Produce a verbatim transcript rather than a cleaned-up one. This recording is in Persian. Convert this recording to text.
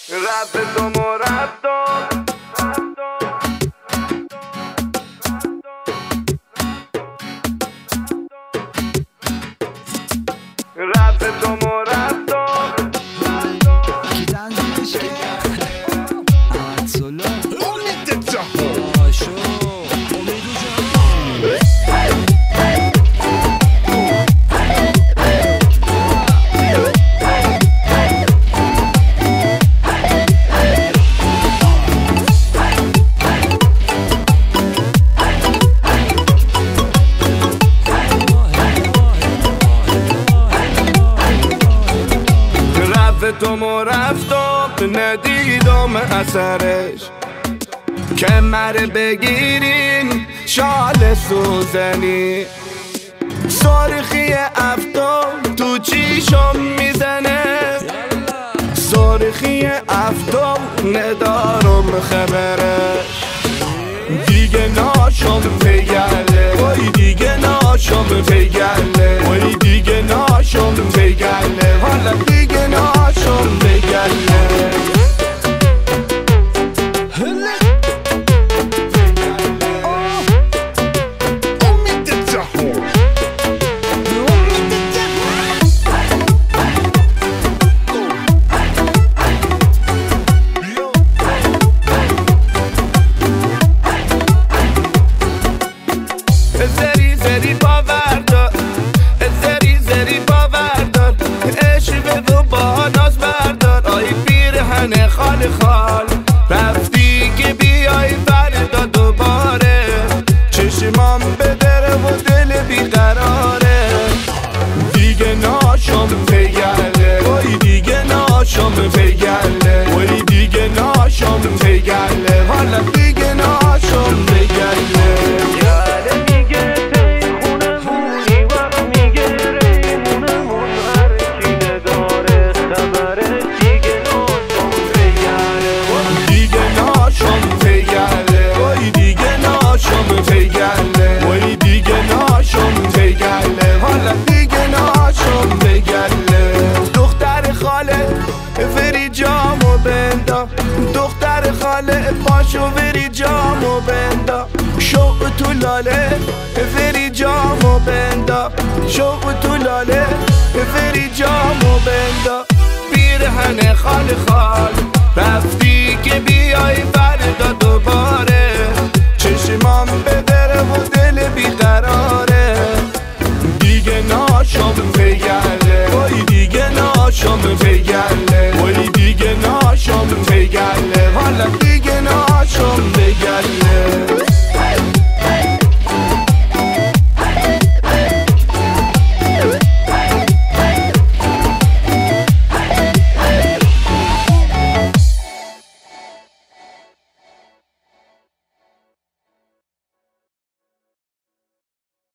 رفت تو مرفتا رفت تو مرفتا تو مرفتا ندیدم اثرش کمر بگیرین شال سوزنی صارخی افتا تو چیشم میزنه صارخی افتا ندارم خبرش دیگه ناشم پیگله وای دیگه ناشم پیگله وای دیگه ناشم پیگله حالا دیگه ناشم پیگله زری زری باور دار زری زری باور دار عشق تو با ناز بردار آی پیرهن خال خال رفتی که بیای فردا دوباره چشمام به دره و دل بیقراره دیگه ناشم پیگله وای دیگه ناشم پیگله وای دیگه ناشم پیگله حالا دیگه ناشم پیگله دختر خاله پاشو بری جامو بندا شوق تو لاله بری جامو بندا شوق تو لاله بری جامو بندا پیرهن خال خال رفتی که بیای